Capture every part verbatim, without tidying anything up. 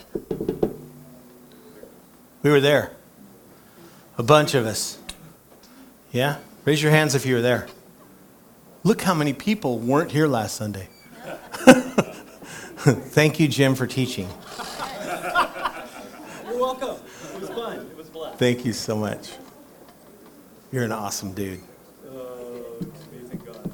We were there. A bunch of us. Yeah? Raise your hands if you were there. Look how many people weren't here last Sunday. Thank you, Jim, for teaching. You're welcome. It was fun. It was a blast. Thank you so much. You're an awesome dude. Oh, amazing God.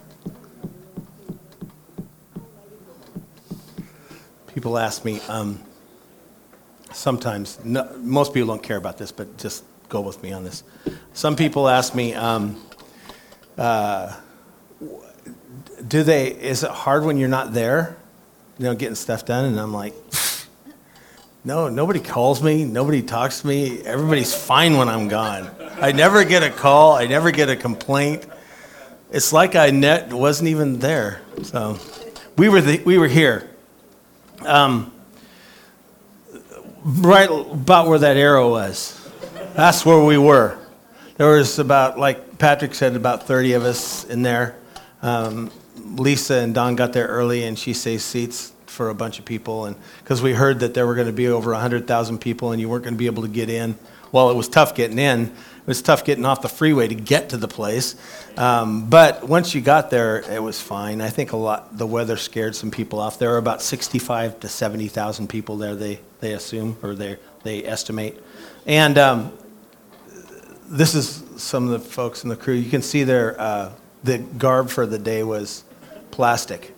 People ask me, um, sometimes, no, most people don't care about this, but just go with me on this. Some people ask me, um, uh, do they, is it hard when you're not there, you know, getting stuff done? And I'm like, no, nobody calls me, nobody talks to me, everybody's fine when I'm gone. I never get a call, I never get a complaint. It's like I net wasn't even there. So we were the, we were here. Um, right about where that arrow was. That's where we were. There was about, like Patrick said, about thirty of us in there. Um, Lisa and Don got there early, and she saved seats for a bunch of people, and because we heard that there were going to be over one hundred thousand people, and you weren't going to be able to get in. Well, it was tough getting in. It was tough getting off the freeway to get to the place. Um, but once you got there, it was fine. I think a lot, the weather scared some people off. There were about sixty-five to seventy thousand people there, they, they assume, or they, they estimate. And um, this is some of the folks in the crew. You can see there, uh, the garb for the day was plastic.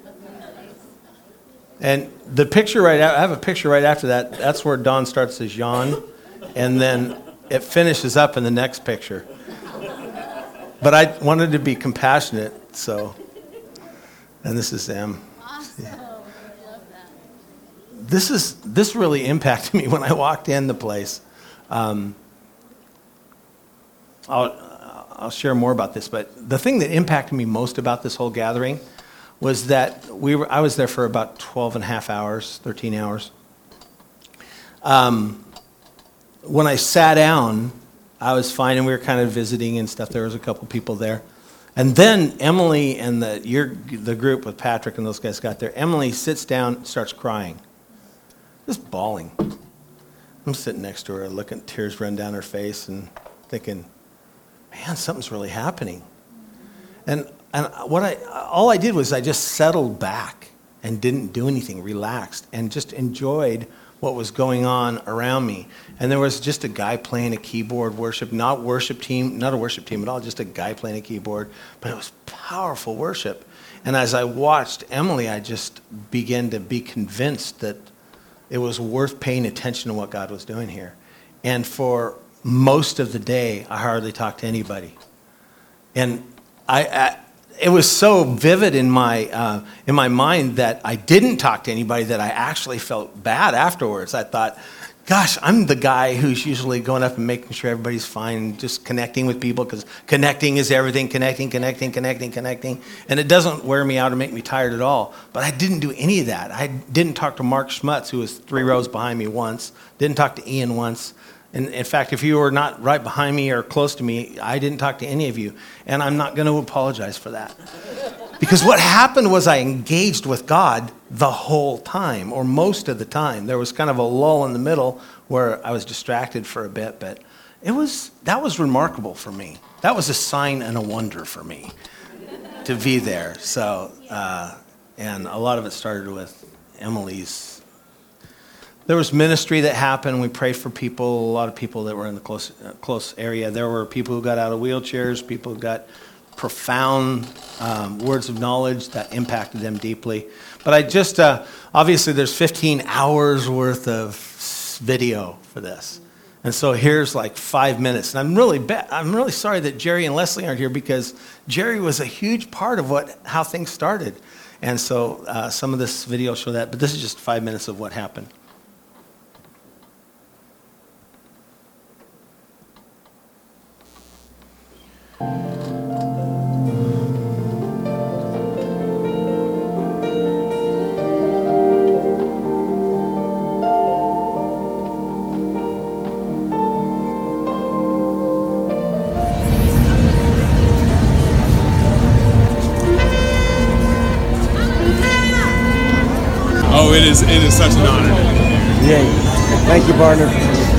And the picture right, I have a picture right after that. That's where Don starts as Jan, and then it finishes up in the next picture. But I wanted to be compassionate, so, and this is them. Awesome. Yeah. I love that. This is this really impacted me when I walked in the place. Um, I'll I'll share more about this, but the thing that impacted me most about this whole gathering was that we were I was there for about twelve and a half hours, thirteen hours. Um, when I sat down, I was fine, and we were kind of visiting and stuff. There was a couple people there. And then Emily and the your, the group with Patrick and those guys got there. Emily sits down, starts crying, just bawling. I'm sitting next to her, looking, tears run down her face, and thinking, man, something's really happening. And and what I all I did was I just settled back and didn't do anything, relaxed, and just enjoyed what was going on around me. And there was just a guy playing a keyboard, worship, not worship team, not a worship team at all, just a guy playing a keyboard, but it was powerful worship. And as I watched Emily, I just began to be convinced that it was worth paying attention to what God was doing here. And for most of the day, I hardly talked to anybody. And I, I it was so vivid in my uh, in my mind that I didn't talk to anybody that I actually felt bad afterwards. I thought, gosh, I'm the guy who's usually going up and making sure everybody's fine, just connecting with people, because connecting is everything, connecting, connecting, connecting, connecting. And it doesn't wear me out or make me tired at all. But I didn't do any of that. I didn't talk to Mark Schmutz, who was three rows behind me once. Didn't talk to Ian once. And in fact, if you were not right behind me or close to me, I didn't talk to any of you. And I'm not going to apologize for that. Because what happened was I engaged with God the whole time, or most of the time. There was kind of a lull in the middle where I was distracted for a bit, but it was that was remarkable for me. That was a sign and a wonder for me to be there. So, uh, and a lot of it started with Emily's. There was ministry that happened. We prayed for people, a lot of people that were in the close uh, close area. There were people who got out of wheelchairs, people who got profound um, words of knowledge that impacted them deeply. But I just, uh, obviously there's fifteen hours worth of video for this. And so here's like five minutes. And I'm really ba- I'm really sorry that Jerry and Leslie aren't here, because Jerry was a huge part of what how things started. And so uh, some of this video show that, but this is just five minutes of what happened. Oh, it is it is such an honor to be here. Yeah. Thank you, partner.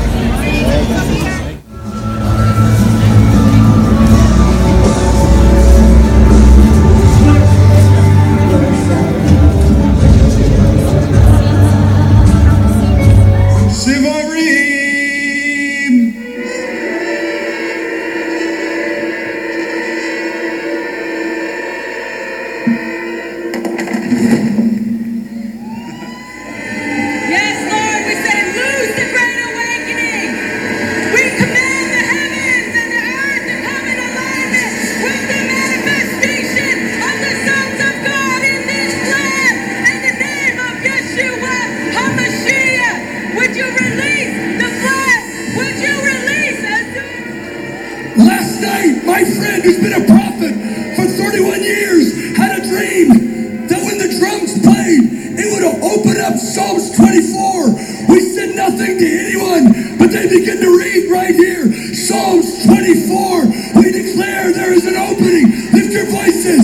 Yes, Lord, we say, loose the great awakening. We command the heavens and the earth to come in alignment with the manifestation of the sons of God in this land. In the name of Yeshua HaMashiach, would you release the blood? Would you release a Last night, my friend who's been a prophet for thirty-one years had a dream that when the drums played, it would open up Psalms twenty-four. We said nothing to anyone, but they begin to read right here. Psalms twenty-four. We declare there is an opening. Lift your voices.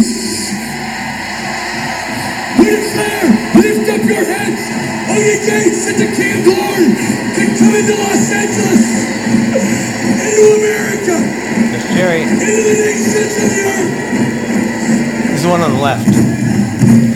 We declare, lift up your heads. O ye gates, that the King of Glory can come into Los Angeles, into America, There's Jerry. into the nations of the earth. This is the one on the left.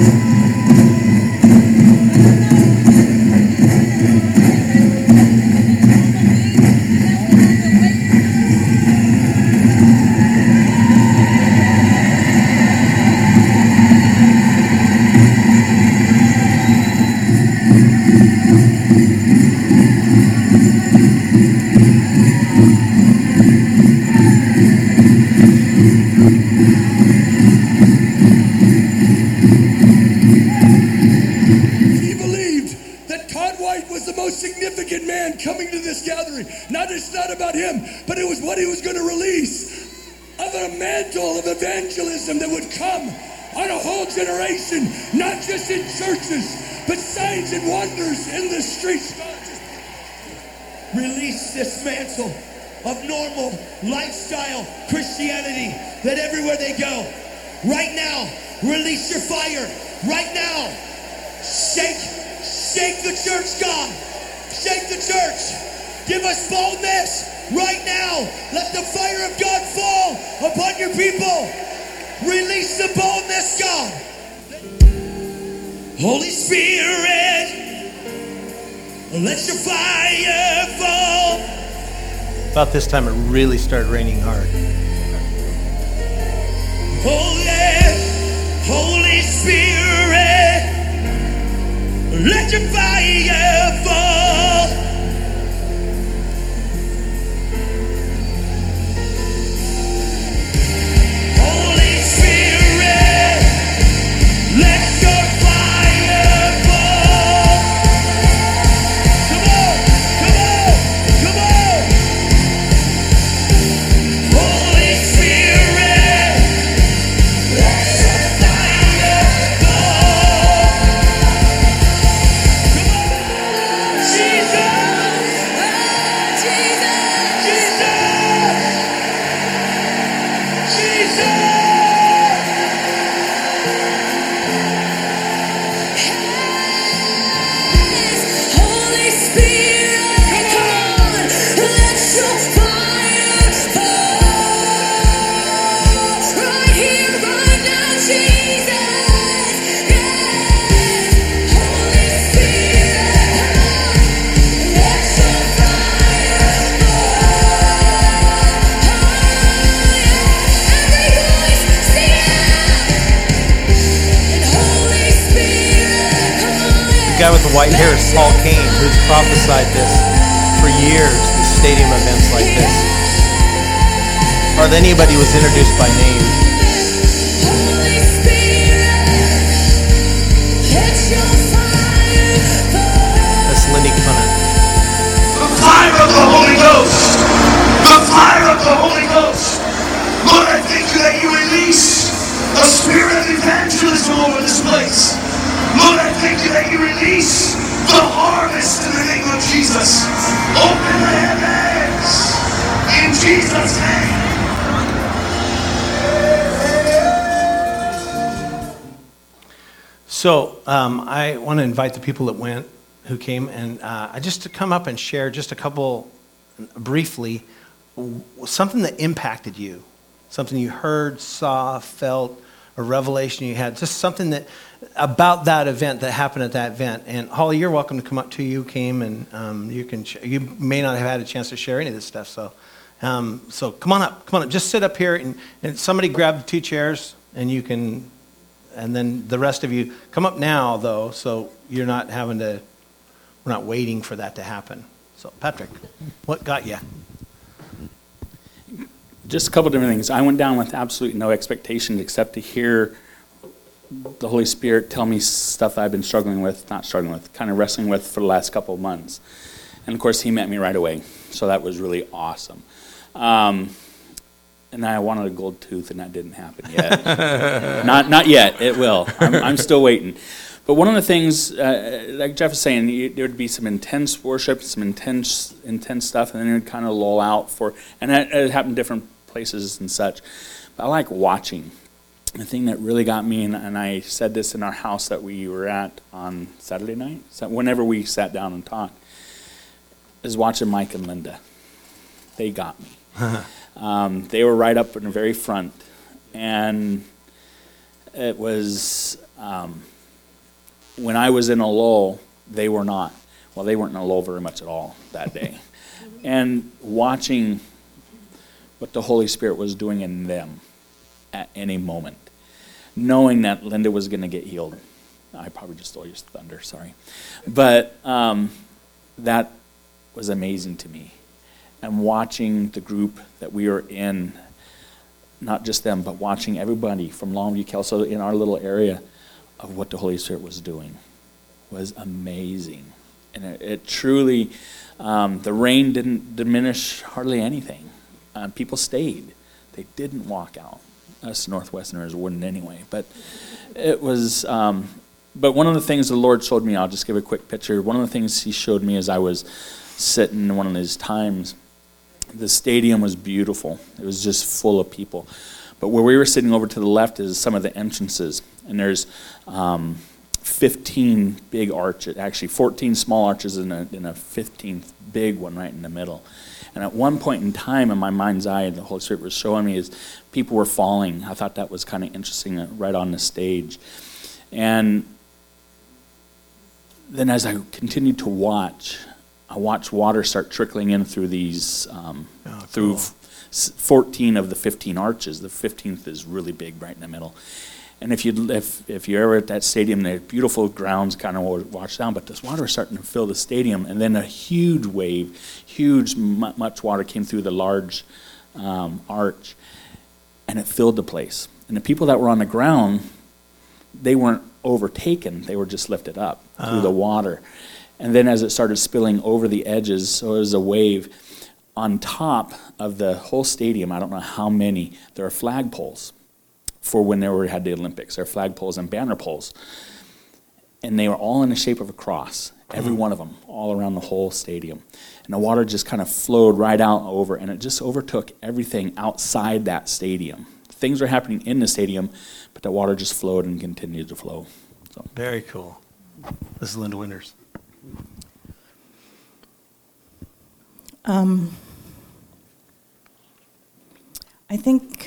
He believed that Todd White was the most significant man coming to this gathering. Not it's not about him, but it was what he was going to release of a mantle of evangelism that would come on a whole generation, not just in churches, but signs and wonders in the streets. God, just release this mantle of normal lifestyle Christianity that everywhere they go, right now, release your fire. Right now, shake, shake the church, God. Shake the church. Give us boldness. Right now, let the fire of God fall upon your people. Release the boldness, God. Holy Spirit, let your fire fall. About this time, it really started raining hard. Holy, Holy Spirit, let your fire fall. Holy Spirit, let your fire fall. Come on, come on, come on. Holy Spirit, let your fire fall. Come on, Jesus, Jesus, Jesus, Jesus. Holy Spirit, come on, let your fire fall. Right here, right now, Jesus. Yes. Holy Spirit, come on, let your fire fall. Every voice, sing it out. And Holy Spirit, come on. The guy with the white hair is Paul Kane, who's prophesied this for years, the stadium events like this. Or that anybody was introduced by name. Holy Spirit, let your fire fall. That's Lenny Conant. The fire of the Holy Ghost. The fire of the Holy Ghost. Lord, I thank you that you release a spirit of evangelism over this place. Lord, I thank you that you release the harvest in the name of Jesus. Open the heavens in Jesus' name. So um, I want to invite the people that went who came, and uh, I just to come up and share just a couple, briefly, w- something that impacted you, something you heard, saw, felt, a revelation you had, just something that about that event that happened at that event. And Holly, you're welcome to come up too. You came, and um, you can. Sh- you may not have had a chance to share any of this stuff, so um, so come on up, come on up. Just sit up here, and, and somebody grab the two chairs, and you can. And then the rest of you come up now, though, so you're not having to. We're not waiting for that to happen. So, Patrick, what got you? Just a couple different things. I went down with absolutely no expectations except to hear the Holy Spirit tell me stuff I've been struggling with, not struggling with, kind of wrestling with for the last couple of months. And of course, he met me right away. So that was really awesome. Um, and I wanted a gold tooth, and that didn't happen yet. not not yet. It will. I'm, I'm still waiting. But one of the things, uh, like Jeff was saying, you, there would be some intense worship, some intense intense stuff, and then it would kind of lull out for, and it, it happened in different places and such. But I like watching. The thing that really got me, and, and I said this in our house that we were at on Saturday night, so whenever we sat down and talked, is watching Mike and Linda. They got me. um, they were right up in the very front, and it was... Um, when I was in a lull, they were not. Well, they weren't in a lull very much at all that day. And watching what the Holy Spirit was doing in them at any moment, knowing that Linda was going to get healed. I probably just stole your thunder, sorry. But um, that was amazing to me. And watching the group that we were in, not just them, but watching everybody from Longview, Kelso, in our little area, of what the Holy Spirit was doing was amazing. And it, it truly, um, the rain didn't diminish hardly anything. Uh, people stayed. They didn't walk out. Us Northwesterners wouldn't anyway. But it was, um, but one of the things the Lord showed me, I'll just give a quick picture. One of the things he showed me as I was sitting in one of these times, the stadium was beautiful. It was just full of people. But where we were sitting over to the left is some of the entrances. And there's um, fifteen big arches, actually fourteen small arches and a, and a fifteenth big one right in the middle. And at one point in time in my mind's eye, the Holy Spirit was showing me is people were falling. I thought that was kind of interesting, uh, right on the stage. And then as I continued to watch, I watched water start trickling in through these, um, oh, cool. through fourteen of the fifteen arches. The fifteenth is really big right in the middle. And if you if if you're ever at that stadium, the beautiful grounds kind of wash down, but this water was starting to fill the stadium, and then a huge wave, huge much water came through the large um, arch, and it filled the place. And the people that were on the ground, they weren't overtaken; they were just lifted up uh-huh. through the water. And then as it started spilling over the edges, so it was a wave. On top of the whole stadium, I don't know how many, there are flagpoles. For when they were had the Olympics, there are flagpoles and banner poles, and they were all in the shape of a cross, every one of them, all around the whole stadium. And the water just kind of flowed right out over, and it just overtook everything outside that stadium. Things were happening in the stadium, but the water just flowed and continued to flow. So. Very cool. This is Linda Winters. Um, I think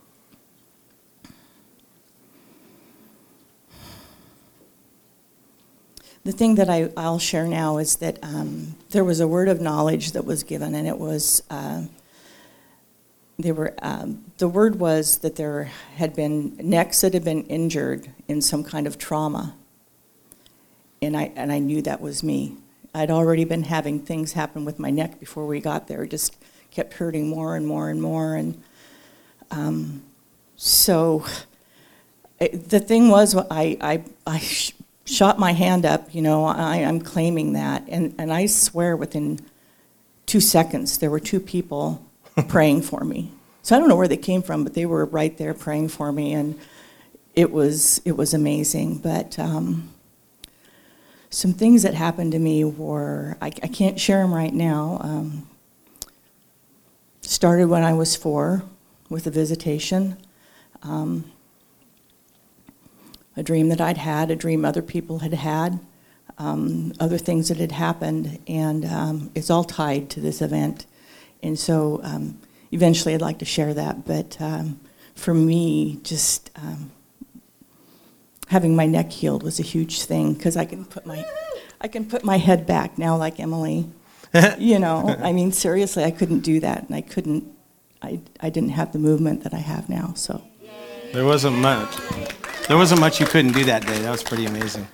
the thing that I, I'll share now is that um, there was a word of knowledge that was given, and it was uh, they were um, the word was that there had been necks that had been injured in some kind of trauma, and I and I knew that was me. I'd already been having things happen with my neck before we got there. It just kept hurting more and more and more, and um, so it, the thing was, I I I. Sh- shot my hand up, you know, I, I'm claiming that. And, and I swear within two seconds, there were two people praying for me. So I don't know where they came from, but they were right there praying for me. And it was it was amazing. But um, some things that happened to me were, I, I can't share them right now. Um, started when I was four with a visitation. Um, a dream that I'd had, a dream other people had had. um, other things that had happened, and um, it's all tied to this event. And so um, eventually I'd like to share that, but um, for me, just um, having my neck healed was a huge thing, because I can put my I can put my head back now like Emily. You know, I mean, seriously, I couldn't do that, and I couldn't, I, I didn't have the movement that I have now, so. There wasn't much. There wasn't much you couldn't do that day. That was pretty amazing.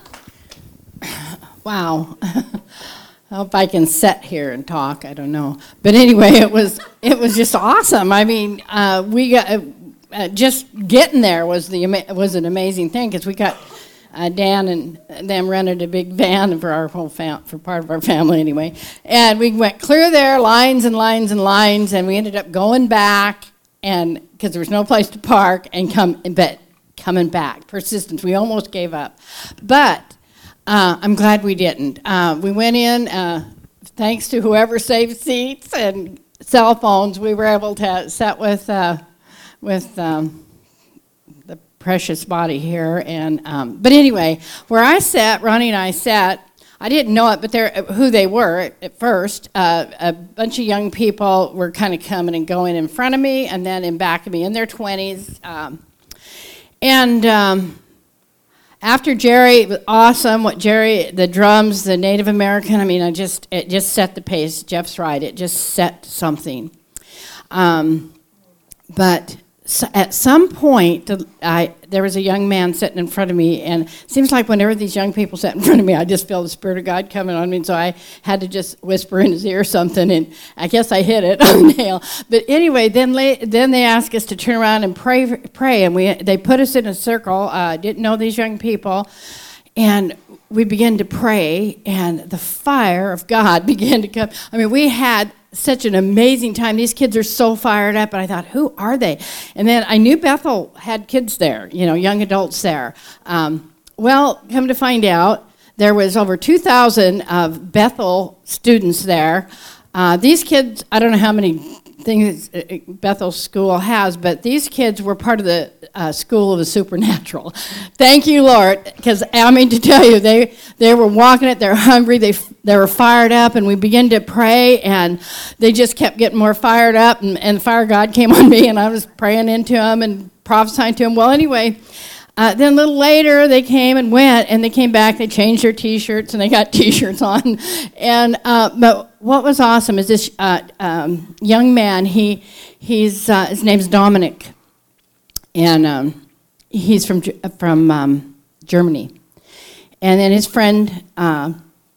Wow. I hope I can sit here and talk. I don't know. But anyway, it was it was just awesome. I mean, uh, we got uh, uh, just getting there was the ama- was an amazing thing, because we got uh, Dan and them rented a big van for our whole fam- for part of our family anyway, and we went clear there, lines and lines and lines, and we ended up going back, and because there was no place to park, and come but coming back, persistence. We almost gave up, but. Uh, I'm glad we didn't. Uh, we went in, uh, thanks to whoever saved seats and cell phones, we were able to sit with uh, with um, the precious body here. And um, but anyway, where I sat, Ronnie and I sat. I didn't know it, but they're who they were at, at first. Uh, a bunch of young people were kind of coming and going in front of me, and then in back of me, in their twenties, um, and. Um, After Jerry, it was awesome. What Jerry, the drums, the Native American, I mean, I just it just set the pace. Jeff's right. It just set something. Um, but so at some point, I there was a young man sitting in front of me, and it seems like whenever these young people sit in front of me, I just feel the Spirit of God coming on me, and so I had to just whisper in his ear something, and I guess I hit it on the nail. But anyway, then la- then they asked us to turn around and pray, pray, and we they put us in a circle. I uh, didn't know these young people, and we began to pray, and the fire of God began to come. I mean, we had such an amazing time. These kids are so fired up, and I thought, who are they? And then I knew Bethel had kids there, you know, young adults there. Um, well, come to find out, there was over two thousand of Bethel students there. Uh, these kids, I don't know how many things Bethel School has, but these kids were part of the uh, School of the Supernatural. Thank you, Lord, because I mean to tell you, they they were walking it. They're hungry. They they were fired up, and we began to pray, and they just kept getting more fired up, and, and the fire of God came on me, and I was praying into them and prophesying to them. Well, anyway. Uh, then a little later, they came and went, and they came back. They changed their T-shirts, and they got T-shirts on. And uh, but what was awesome is this uh, um, young man. He he's uh, his name's Dominic, and um, he's from from um, Germany. And then his friend uh,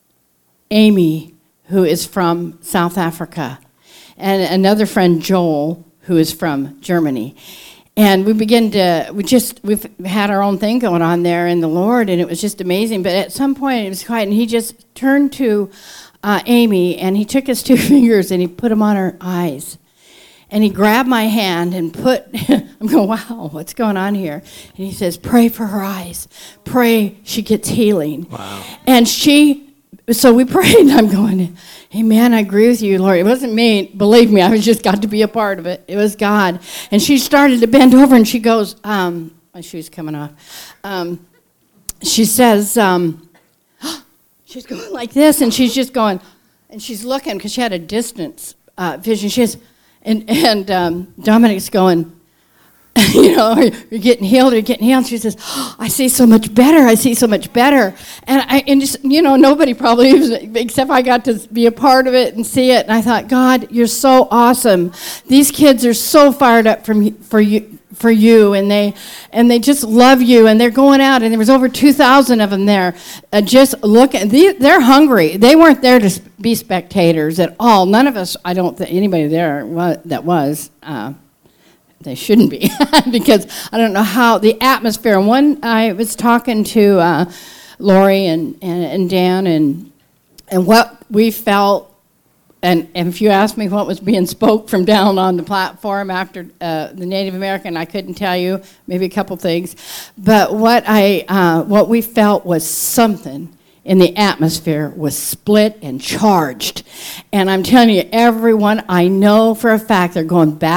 Amy, who is from South Africa, and another friend Joel, who is from Germany. And we began to, we just, we've had our own thing going on there in the Lord, and it was just amazing. But at some point, it was quiet, and he just turned to uh, Amy, and he took his two fingers, and he put them on her eyes. And he grabbed my hand and put, I'm going, wow, what's going on here? And he says, pray for her eyes. Pray she gets healing. Wow. And she, so we prayed, and I'm going, amen, I agree with you, Lord. It wasn't me. Believe me, I was just got to be a part of it. It was God. And she started to bend over, and she goes, um, my shoe's coming off. Um, she says, um, she's going like this, and she's just going, and she's looking, because she had a distance uh, vision. She has, and, and um, Dominic's going, you know, you're getting healed, you're getting healed. She says, oh, I see so much better, I see so much better. And, I, and just, you know, nobody probably, except I got to be a part of it and see it. And I thought, God, you're so awesome. These kids are so fired up from, for you, for you, and they and they just love you, and they're going out, and there was over two thousand of them there. Uh, just looking, they, they're hungry. They weren't there to be spectators at all. None of us, I don't think anybody there was, that was, uh, they shouldn't be, because I don't know how the atmosphere. And one, I was talking to uh, Lori and, and, and Dan, and and what we felt, and, and if you asked me what was being spoke from down on the platform after uh, the Native American, I couldn't tell you, maybe a couple things, but what I uh, what we felt was something in the atmosphere was split and charged. And I'm telling you, everyone I know for a fact, they're going back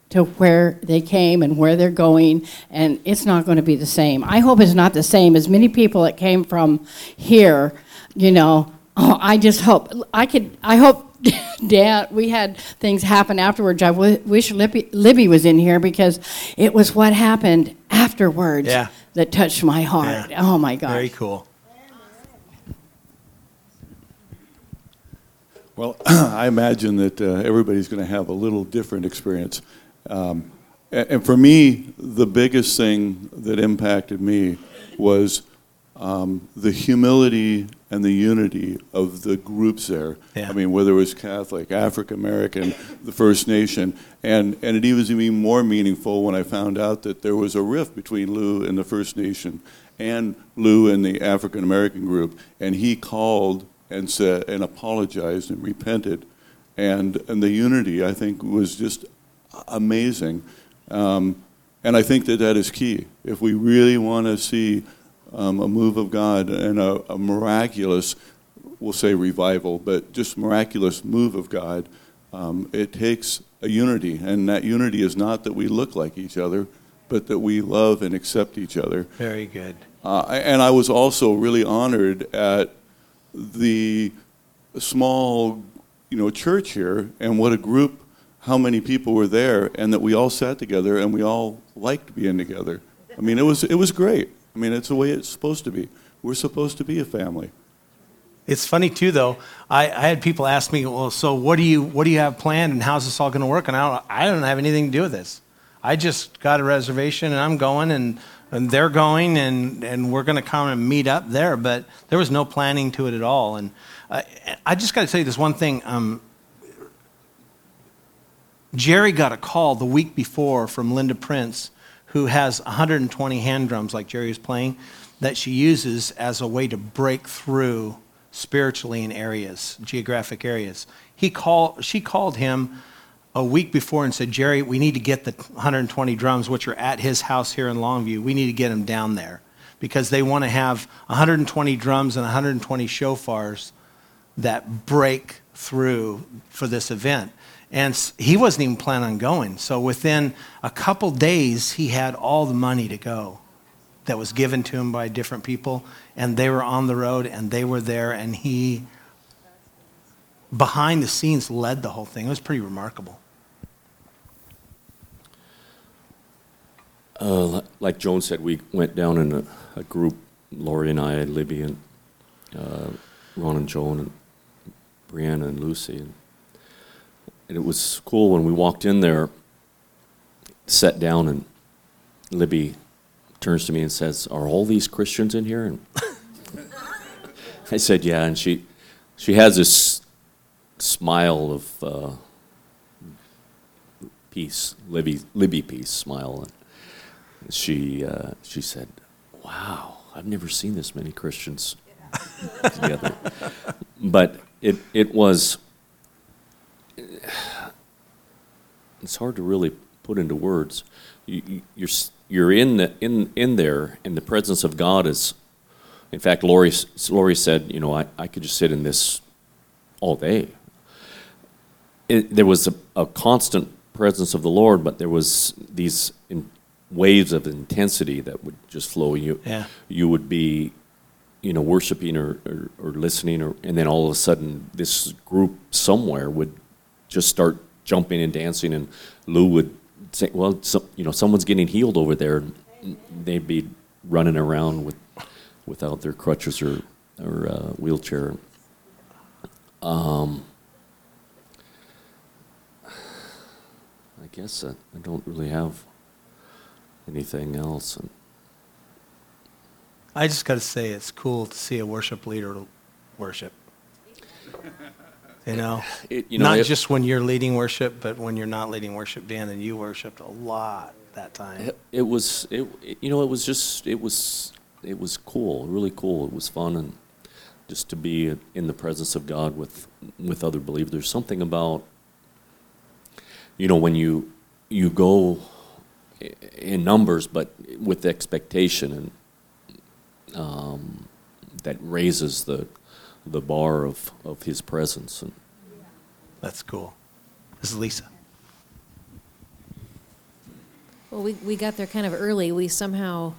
to where they came and where they're going, and it's not going to be the same. I hope it's not the same. As many people that came from here, you know, oh, I just hope, I could, I hope, Dad, we had things happen afterwards. I w- wish Libby, Libby was in here because it was what happened afterwards Yeah. that touched my heart. Yeah. Oh, my gosh. Very cool. Well, I imagine that uh, everybody's going to have a little different experience. Um, and, and for me, the biggest thing that impacted me was um, the humility and the unity of the groups there. Yeah. I mean, whether it was Catholic, African American, the First Nation, and, and it was even more meaningful when I found out that there was a rift between Lou and the First Nation and Lou and the African American group, and he called and said and apologized and repented, and and the unity, I think, was just amazing, um, and I think that that is key. If we really want to see um, a move of God and a, a miraculous, we'll say revival, but just miraculous move of God, um, it takes a unity, and that unity is not that we look like each other, but that we love and accept each other. Very good. Uh, and I was also really honored at the small, you know, church here, and what a group, how many people were there, and that we all sat together and we all liked being together. I mean, it was it was great. I mean, it's the way it's supposed to be. We're supposed to be a family. It's funny too, though. I, I had people ask me, "Well, so what do you what do you have planned, and how's this all going to work?" And I don't, I don't have anything to do with this. I just got a reservation, and I'm going, and and they're going, and, and we're going to come and meet up there. But there was no planning to it at all. And uh, I just got to tell you this one thing. Um, Jerry got a call the week before from Linda Prince, who has one hundred twenty hand drums like Jerry was playing, that she uses as a way to break through spiritually in areas, geographic areas. He called, she called him a week before and said, "Jerry, we need to get the one hundred twenty drums, which are at his house here in Longview. We need to get them down there because they want to have one hundred twenty drums and one hundred twenty shofars that break through for this event." And he wasn't even planning on going. So within a couple days, he had all the money to go that was given to him by different people. And they were on the road, and they were there, and he, behind the scenes, led the whole thing. It was pretty remarkable. Uh, like Joan said, we went down in a, a group, Lori and I, Libby and uh, Ron and Joan and Brianna and Lucy. And, and it was cool when we walked in there, sat down, and Libby turns to me and says, "Are all these Christians in here?" And I said, "Yeah." And she she has this smile of uh, peace, Libby Libby peace smile. And she uh, she said, "Wow, I've never seen this many Christians together." But it it was. It's hard to really put into words. You, you, you're you're in the, in in there, and the presence of God is. In fact, Lori Lori said, "You know, I, I could just sit in this all day." It, there was a, a constant presence of the Lord, but there was these in, waves of intensity that would just flow. You Yeah. you would be, you know, worshiping or, or, or listening, or, and then all of a sudden, this group somewhere would just start jumping and dancing, and Lou would say, "Well, so, you know, someone's getting healed over there." They'd be running around with without their crutches or or uh, wheelchair. Um, I guess I, I don't really have anything else. And I just got to say, it's cool to see a worship leader worship. You know, It- you know, not if- just when you're leading worship, but when you're not leading worship, Dan, and you worshiped a lot that time. It, it was, it, it- you know, it was just, it was, it was cool, really cool. It was fun, and just to be in the presence of God with with other believers. There's something about, you know, when you you go i- in numbers, but with expectation, and um, that raises the the bar of, of His presence. And That's cool. This is Lisa. Well, we, we got there kind of early. We somehow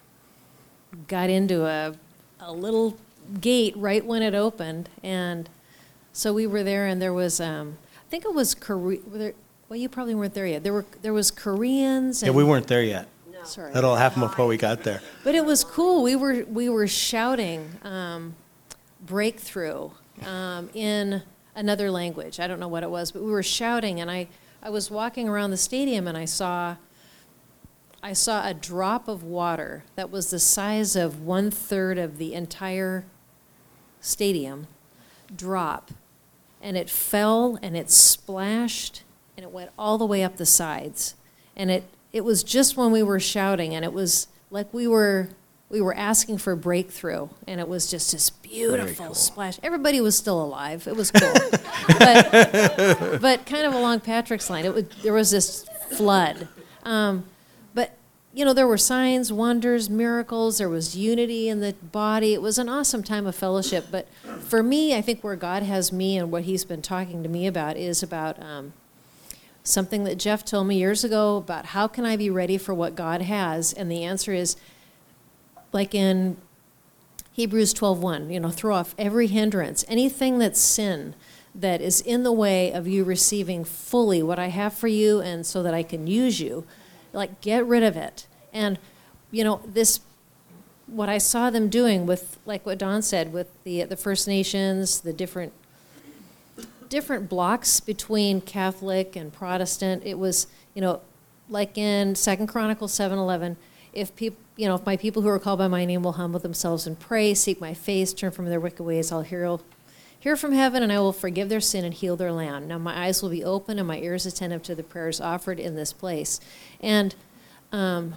got into a, a little gate right when it opened. And so we were there, and there was, um, I think it was Korea. Well, you probably weren't there yet. There were there was Koreans. And, Yeah, we weren't there yet. No. Sorry. That all happened before we got there. But it was cool. We were we were shouting um, breakthrough um, in another language. I don't know what it was, but we were shouting, and I, I was walking around the stadium, and I saw I saw a drop of water that was the size of one third of the entire stadium drop, and it fell and it splashed and it went all the way up the sides, and it it was just when we were shouting, and it was like we were we were asking for breakthrough, and it was just this beautiful cool. splash. Everybody was still alive. It was cool, but, but kind of along Patrick's line, it would, there was this flood. Um, but you know, there were signs, wonders, miracles. There was unity in the body. It was an awesome time of fellowship. But for me, I think where God has me and what He's been talking to me about is about um, something that Jeff told me years ago about how can I be ready for what God has, and the answer is, like in Hebrews twelve one, you know, throw off every hindrance, anything that's sin that is in the way of you receiving fully what I have for you, and so that I can use you. Like, get rid of it. And, you know, this, what I saw them doing with, like what Don said, with the the First Nations, the different different blocks between Catholic and Protestant, it was, you know, like in Second Chronicles seven eleven, if people, you know, if my people who are called by my name will humble themselves and pray, seek my face, turn from their wicked ways, I'll hear, hear from heaven, and I will forgive their sin and heal their land. Now my eyes will be open and my ears attentive to the prayers offered in this place. And um,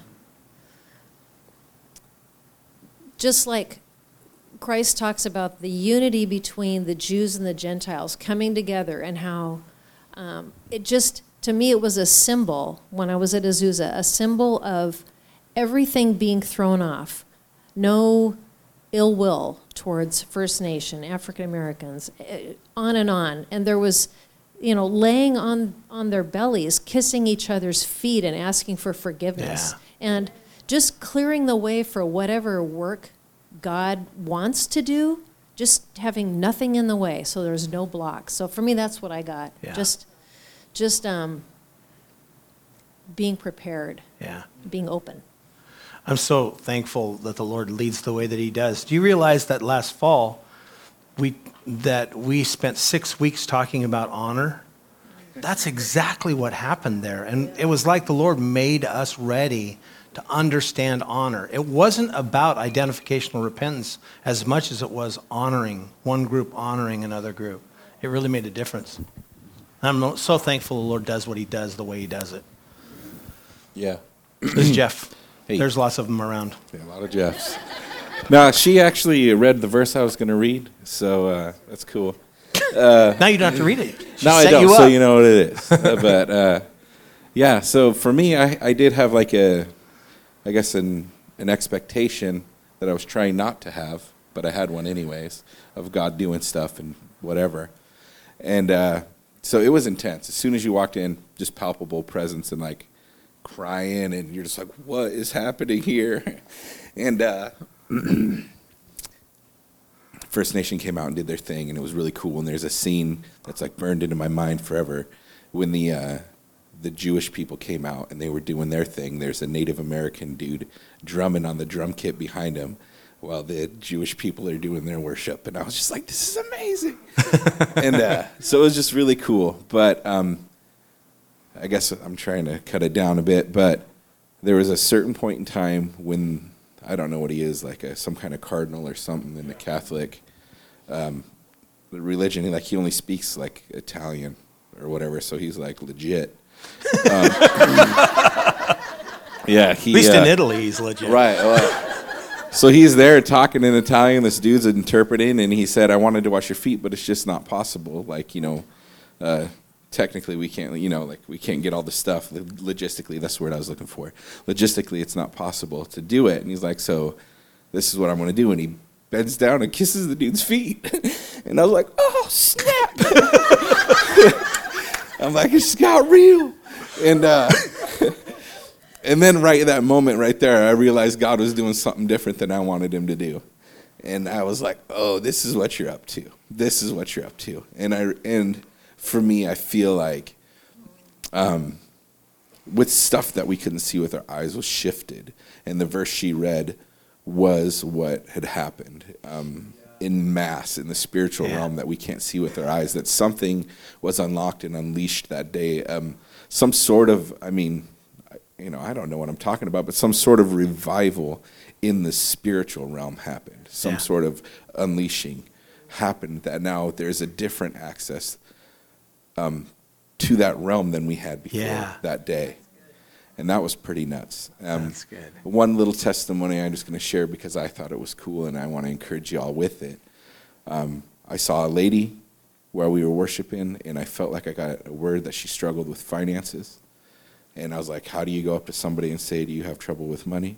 just like Christ talks about the unity between the Jews and the Gentiles coming together, and how um, it just, to me, it was a symbol, when I was at Azusa, a symbol of everything being thrown off. No ill will towards First Nation, African Americans, on and on. And there was, you know, laying on, on their bellies, kissing each other's feet and asking for forgiveness. Yeah. And just clearing the way for whatever work God wants to do, just having nothing in the way, so there's no blocks. So for me, that's what I got. Yeah. Just, just um, being prepared. Yeah. Being open. I'm so thankful that the Lord leads the way that He does. Do you realize that last fall, we that we spent six weeks talking about honor? That's exactly what happened there. And it was like the Lord made us ready to understand honor. It wasn't about identification or repentance as much as it was honoring, one group honoring another group. It really made a difference. I'm so thankful the Lord does what He does the way He does it. Yeah. This is Jeff. Hey. There's lots of them around. Yeah, a lot of Jeffs. Now, she actually read the verse I was going to read, so uh, that's cool. Uh, now you don't have to read it. She now I set don't, you so up. you know what it is. uh, but, uh, yeah, so for me, I, I did have like a, I guess, an, an expectation that I was trying not to have, but I had one anyways, of God doing stuff and whatever. And uh, so it was intense. As soon as you walked in, just palpable presence and like, crying, and you're just like, what is happening here? And uh, First Nation came out and did their thing, and it was really cool. And there's a scene that's like burned into my mind forever when the uh, the Jewish people came out and they were doing their thing. There's a Native American dude drumming on the drum kit behind him while the Jewish people are doing their worship, and I was just like, this is amazing. And uh, so it was just really cool. But um, I guess I'm trying to cut it down a bit, but there was a certain point in time when, I don't know what he is, like a, some kind of cardinal or something in the Catholic um, religion. Like he only speaks like Italian or whatever, so he's like legit. Um, yeah, he, at least uh, in Italy, he's legit. Right. Well, so he's there talking in Italian. This dude's interpreting, and he said, "I wanted to wash your feet, but it's just not possible. Like, you know." Uh, Technically, we can't, you know, like we can't get all the stuff. Logistically, that's the word I was looking for. Logistically, it's not possible to do it. And he's like, so this is what I'm going to do. And he bends down and kisses the dude's feet. And I was like, oh, snap. I'm like, it just got real. And uh, And then right at that moment right there, I realized God was doing something different than I wanted him to do. And I was like, oh, this is what you're up to. This is what you're up to. And I and for me, I feel like um, with stuff that we couldn't see with our eyes was shifted. And the verse she read was what had happened um, in mass, in the spiritual Yeah. realm that we can't see with our eyes, that something was unlocked and unleashed that day. Um, some sort of, I mean, you know, I don't know what I'm talking about, but some sort of revival in the spiritual realm happened. Some Yeah. sort of unleashing happened that now there's a different access um, to that realm than we had before Yeah. that day. And that was pretty nuts. Um, That's good. One little testimony I'm just going to share because I thought it was cool and I want to encourage you all with it. Um, I saw a lady while we were worshiping, and I felt like I got a word that she struggled with finances. And I was like, how do you go up to somebody and say, do you have trouble with money?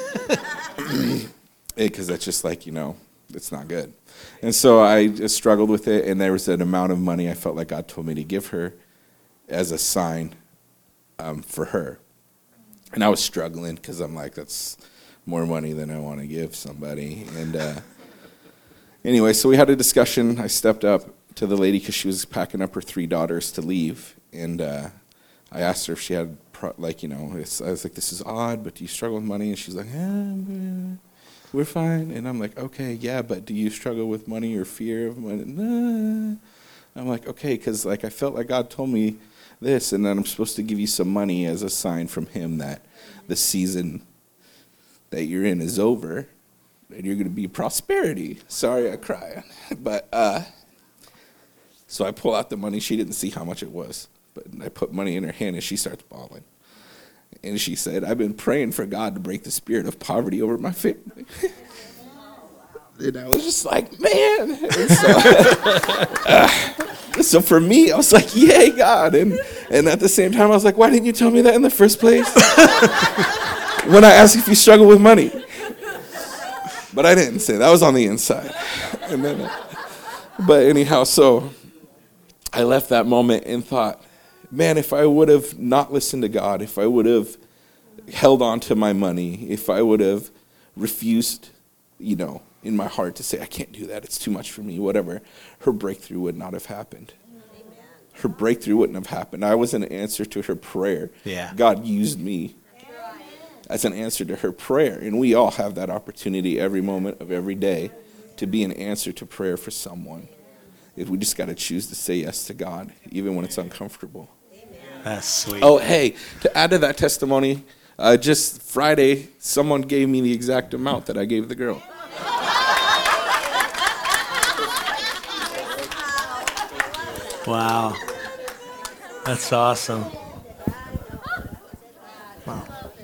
Because that's just like, you know, it's not good. And so I just struggled with it, and there was an amount of money I felt like God told me to give her as a sign um, for her. And I was struggling because I'm like, that's more money than I want to give somebody. And uh, anyway, so we had a discussion. I stepped up to the lady because she was packing up her three daughters to leave. And uh, I asked her if she had, pro- like, you know, it's, I was like, this is odd, but do you struggle with money? And she's like, eh, we're fine. And I'm like, okay, yeah, but do you struggle with money or fear of money? Nah. I'm like, okay, because like I felt like God told me this, and then I'm supposed to give you some money as a sign from him that the season that you're in is over and you're going to be prosperity. Sorry I cry. But uh, so I pull out the money. She didn't see how much it was, but I put money in her hand and she starts bawling. And she said, I've been praying for God to break the spirit of poverty over my family. And I was just like, man. And so, uh, so for me, I was like, yay, God. And, and at the same time, I was like, why didn't you tell me that in the first place? When I asked if you struggle with money. But I didn't say that. That was on the inside. And then, uh, but anyhow, so I left that moment and thought, man, if I would have not listened to God, if I would have held on to my money, if I would have refused, you know, in my heart to say, I can't do that, it's too much for me, whatever, her breakthrough would not have happened. Amen. Her breakthrough wouldn't have happened. I was an answer to her prayer. Yeah. God used me as an answer to her prayer. And we all have that opportunity every moment of every day to be an answer to prayer for someone. If we just got to choose to say yes to God, even when it's uncomfortable. That's sweet. Oh, hey, to add to that testimony, uh, just Friday, someone gave me the exact amount that I gave the girl. Wow. That's awesome. Wow.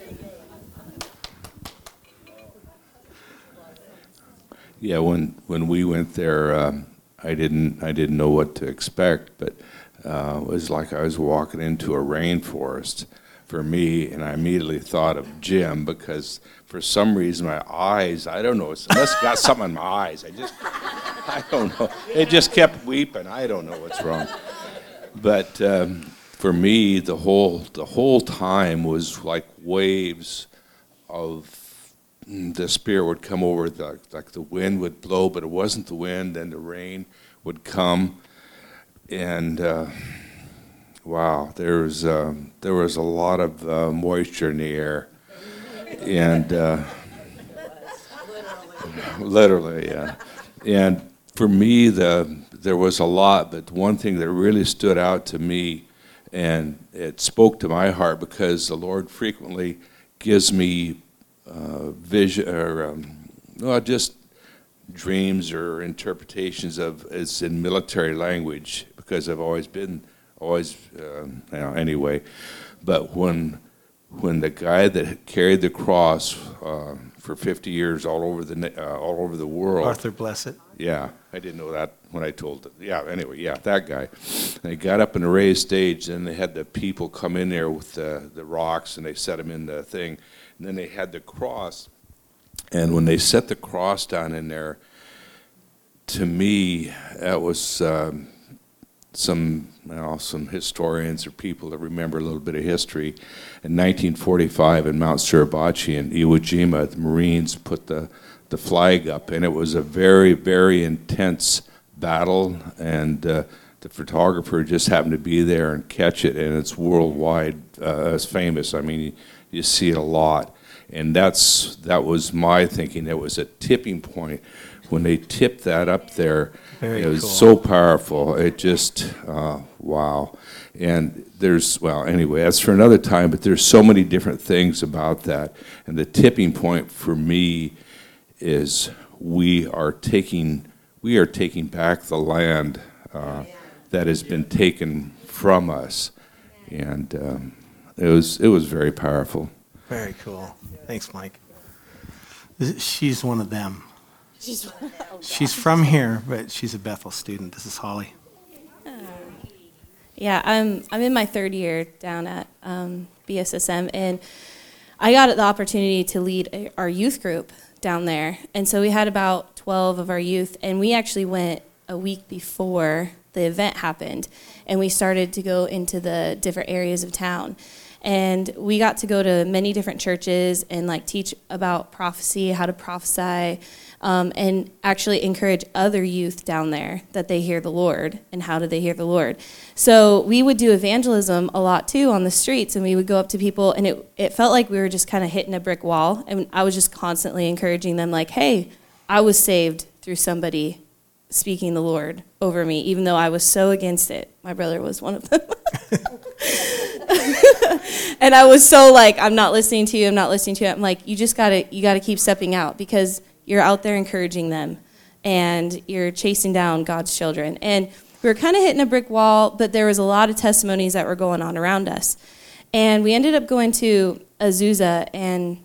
Yeah, when when we went there, um, I didn't I didn't know what to expect, but uh, it was like I was walking into a rainforest for me, and I immediately thought of Jim because for some reason my eyes, I don't know, it's, unless I got something in my eyes, I just I don't know, it just kept weeping. I don't know what's wrong, but um, for me, the whole the whole time was like waves of. The Spirit would come over, the, like the wind would blow, but it wasn't the wind, then the rain would come. And uh, wow, there was, uh, there was a lot of uh, moisture in the air. And uh, literally, yeah. And for me, the, there was a lot, but one thing that really stood out to me, and it spoke to my heart because the Lord frequently gives me Uh, vision or um, well, just dreams or interpretations of it's in military language because I've always been always um, you know, anyway. But when when the guy that carried the cross uh, for fifty years all over the uh, all over the world, Arthur Blessed. Yeah, I didn't know that when I told it. Yeah, anyway, yeah, that guy. And they got up in the raised stage, and they had the people come in there with the, the rocks, and they set them in the thing. And then they had the cross. And when they set the cross down in there, to me, that was um, some you know, some historians or people that remember a little bit of history. In nineteen forty-five in Mount Suribachi in Iwo Jima, the Marines put the, the flag up, and it was a very, very intense battle, and uh, the photographer just happened to be there and catch it, and it's worldwide, uh, it's famous. I mean, you, you see it a lot. And that's that was my thinking. It was a tipping point. When they tipped that up there, Very it was cool. so powerful. It just, uh, wow. And there's, well, anyway, that's for another time, but there's so many different things about that. And the tipping point for me is we are taking, we are taking back the land uh, that has been taken from us. And um, it was, it was very powerful. Very cool. Thanks, Mike. She's one of them. She's, She's from here, but she's a Bethel student. This is Holly. yeah, I'm I'm in my third year down at um, B S S M, and I got the opportunity to lead a, our youth group down there. And so we had about twelve of our youth, and we actually went a week before the event happened, and we started to go into the different areas of town. And we got to go to many different churches and like teach about prophecy, how to prophesy, um, and actually encourage other youth down there that they hear the Lord and how do they hear the Lord. So we would do evangelism a lot too on the streets, and we would go up to people, and it, it felt like we were just kind of hitting a brick wall. And I was just constantly encouraging them like, hey, I was saved through somebody speaking the Lord over me, even though I was so against it. My brother was one of them. And I was so like, I'm not listening to you, I'm not listening to you. I'm like, you just gotta, you gotta keep stepping out, because you're out there encouraging them, and you're chasing down God's children. And we were kind of hitting a brick wall, but there was a lot of testimonies that were going on around us. And we ended up going to Azusa, and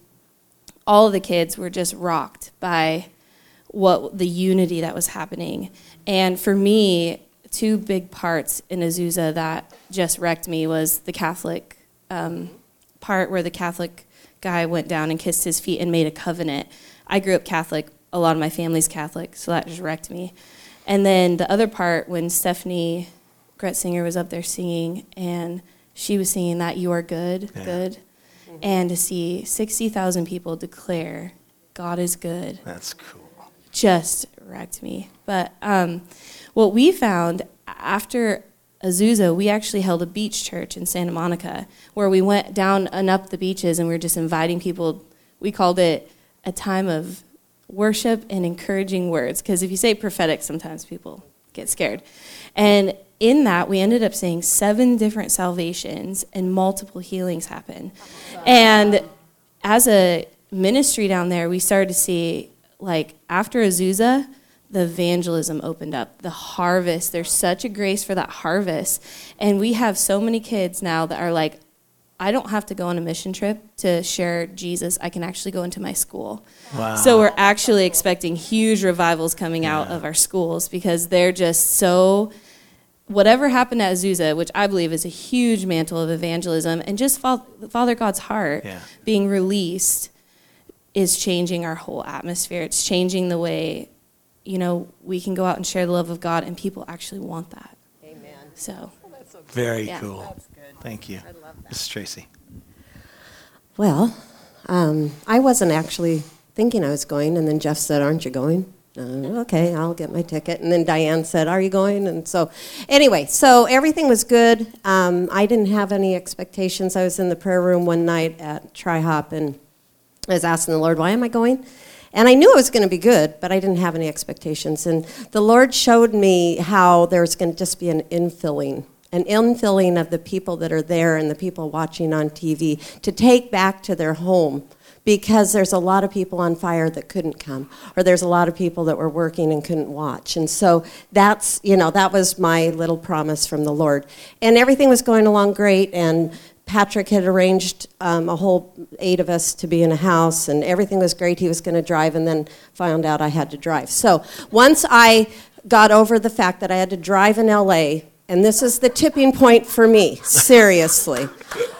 all of the kids were just rocked by what the unity that was happening. And for me, two big parts in Azusa that just wrecked me was the Catholic um, part where the Catholic guy went down and kissed his feet and made a covenant. I grew up Catholic. A lot of my family's Catholic, so that just wrecked me. And then the other part when Stephanie Gretzinger was up there singing, and she was singing that you are good, Yeah. good. And to see sixty thousand people declare God is good. That's cool. Just wrecked me. But um, what we found after Azusa, we actually held a beach church in Santa Monica where we went down and up the beaches, and we were just inviting people. We called it a time of worship and encouraging words, because if you say prophetic, sometimes people get scared. And in that, we ended up seeing seven different salvations and multiple healings happen. And as a ministry down there, we started to see, like, after Azusa, the evangelism opened up, the harvest. There's such a grace for that harvest. And we have so many kids now that are like, I don't have to go on a mission trip to share Jesus. I can actually go into my school. Wow. So we're actually expecting huge revivals coming out of our schools, because they're just so, whatever happened at Azusa, which I believe is a huge mantle of evangelism, and just Father God's heart Yeah. being released is changing our whole atmosphere. It's changing the way, you know, we can go out and share the love of God, and people actually want that. Amen. So, Very yeah. cool. That's good. Thank you. I love that. Missus Tracy. Well, um, I wasn't actually thinking I was going, and then Jeff said, aren't you going? Uh, okay, I'll get my ticket. And then Diane said, are you going? And so, anyway, so everything was good. Um, I didn't have any expectations. I was in the prayer room one night at Tri-Hop, and I was asking the Lord, why am I going? And I knew it was going to be good, but I didn't have any expectations. And the Lord showed me how there's going to just be an infilling, an infilling of the people that are there and the people watching on T V to take back to their home, because there's a lot of people on fire that couldn't come, or there's a lot of people that were working and couldn't watch. And so that's, you know, that was my little promise from the Lord. And everything was going along great, and Patrick had arranged um, a whole eight of us to be in a house, and everything was great. He was going to drive, and then found out I had to drive. So once I got over the fact that I had to drive in L A, and this is the tipping point for me, seriously.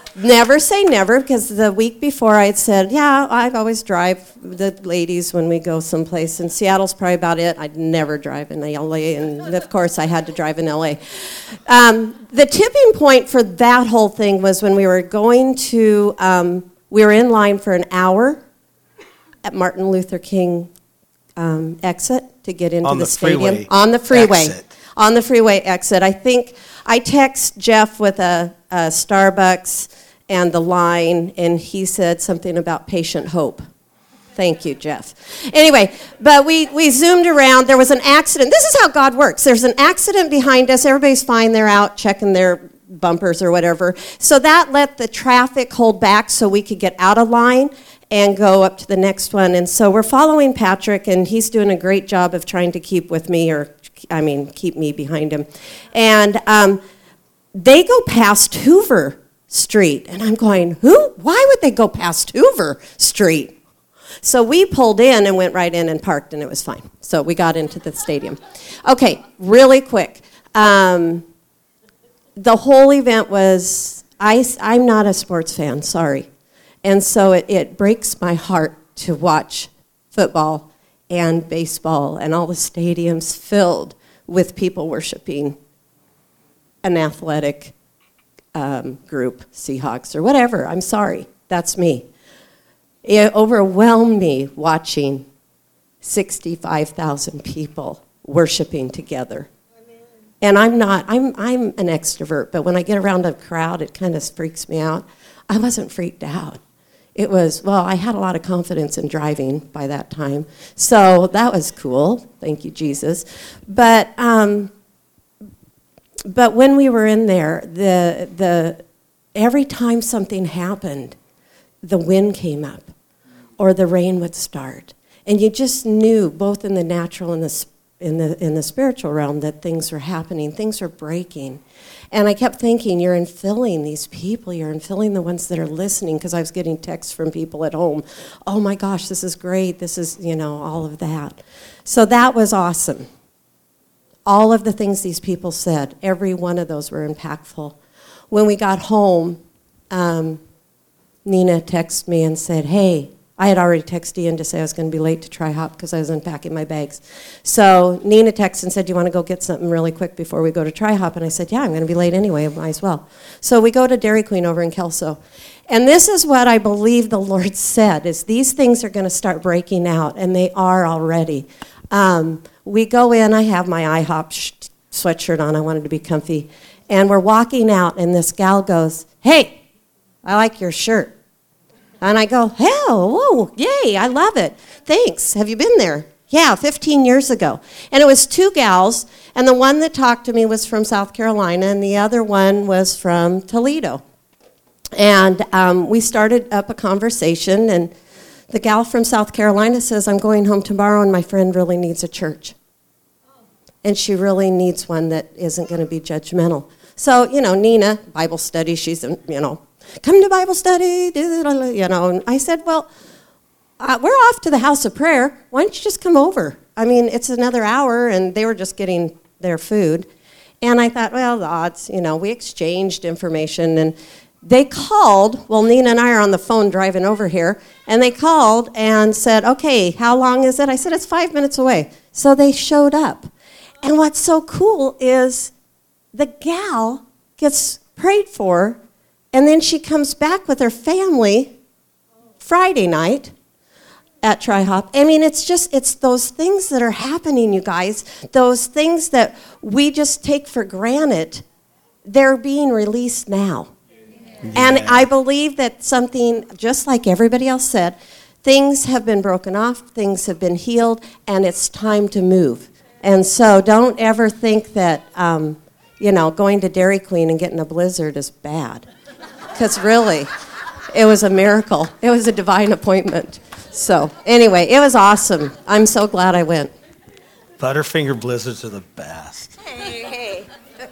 Never say never, because the week before I had said, yeah, I always drive the ladies when we go someplace. And Seattle's probably about it. I'd never drive in L A, and of course I had to drive in L A. Um, the tipping point for that whole thing was when we were going to, um, we were in line for an hour at Martin Luther King um, exit to get into On the, the stadium. freeway On the freeway. exit. On the freeway exit. I think I text Jeff with a, a Starbucks and the line, and he said something about patient hope. Thank you, Jeff. Anyway, but we, we zoomed around. There was an accident. This is how God works. There's an accident behind us. Everybody's fine. They're out checking their bumpers or whatever. So that let the traffic hold back so we could get out of line and go up to the next one. And so we're following Patrick, and he's doing a great job of trying to keep with me, or, I mean, keep me behind him. And um, they go past Hoover Street, and I'm going, who? Why would they go past Hoover Street? So we pulled in and went right in and parked, and it was fine. So we got into the stadium. Okay, really quick. Um, the whole event was, I, I'm not a sports fan, sorry. And so it, it breaks my heart to watch football and baseball and all the stadiums filled with people worshiping an athletic um, group, Seahawks or whatever. I'm sorry, that's me. It overwhelmed me watching sixty-five thousand people worshiping together. And I'm not, I'm, I'm an extrovert, but when I get around a crowd, it kind of freaks me out. I wasn't freaked out. It was, well, I had a lot of confidence in driving by that time. So that was cool. Thank you, Jesus. But um, but when we were in there, the the every time something happened, the wind came up or the rain would start. And you just knew, both in the natural and the in the in the spiritual realm, that things were happening, things were breaking. And I kept thinking, you're infilling these people, you're infilling the ones that are listening, because I was getting texts from people at home. Oh my gosh, this is great, this is, you know, all of that. So that was awesome. All of the things these people said, every one of those were impactful. When we got home, um, Nina texted me and said, hey, I had already texted Ian to say I was going to be late to Tri-Hop because I was unpacking my bags. So Nina texted and said, do you want to go get something really quick before we go to Tri-Hop? And I said, yeah, I'm going to be late anyway, I might as well. So we go to Dairy Queen over in Kelso. And this is what I believe the Lord said, is these things are going to start breaking out, and they are already. Um, we go in, I have my IHOP sh- sweatshirt on, I wanted to be comfy. And we're walking out, and this gal goes, hey, I like your shirt. And I go, hell, whoa, yay, I love it. Thanks. Have you been there? Yeah, fifteen years ago. And it was two gals, and the one that talked to me was from South Carolina, and the other one was from Toledo. And um, we started up a conversation, and the gal from South Carolina says, I'm going home tomorrow, and my friend really needs a church. And she really needs one that isn't going to be judgmental. So, you know, Nina, Bible study, she's, you know, come to Bible study, you know. And I said, well, uh, we're off to the house of prayer. Why don't you just come over? I mean, it's another hour, and they were just getting their food. And I thought, well, the odds, you know, we exchanged information, and they called. Well, Nina and I are on the phone driving over here, and they called and said, okay, how long is it? I said, it's five minutes away. So they showed up. And what's so cool is the gal gets prayed for, and then she comes back with her family Friday night at Tri-Hop. I mean, it's just, it's those things that are happening, you guys, those things that we just take for granted, they're being released now. Yeah. And I believe that something, just like everybody else said, things have been broken off, things have been healed, and it's time to move. And so don't ever think that, um, you know, going to Dairy Queen and getting a blizzard is bad. Because really, it was a miracle. It was a divine appointment. So anyway, it was awesome. I'm so glad I went. Butterfinger blizzards are the best. Hey, hey.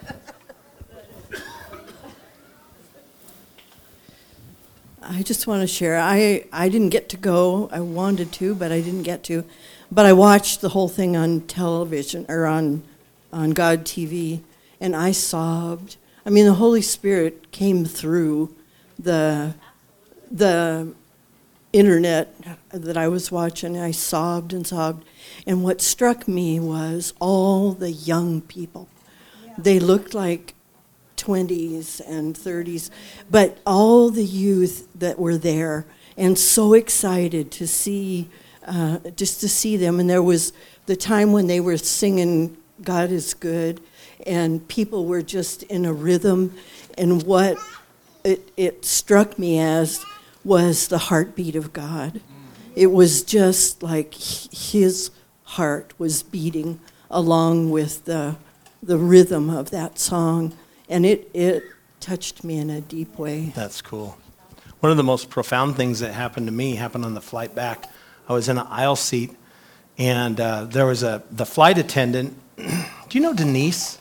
I just want to share. I, I didn't get to go. I wanted to, but I didn't get to. But I watched the whole thing on television, or on, on God T V, and I sobbed. I mean, the Holy Spirit came through the the internet that I was watching. I sobbed and sobbed, and what struck me was all the young people. They looked like twenties and thirties, but all the youth that were there, and so excited to see, uh, just to see them. And there was the time when they were singing "God is Good," and people were just in a rhythm. And what it, it struck me as was the heartbeat of God. It was just like his heart was beating along with the the rhythm of that song, and it it touched me in a deep way. That's cool. One of the most profound things that happened to me happened on the flight back. I was in an aisle seat, and uh, there was a the flight attendant. Do you know Denise?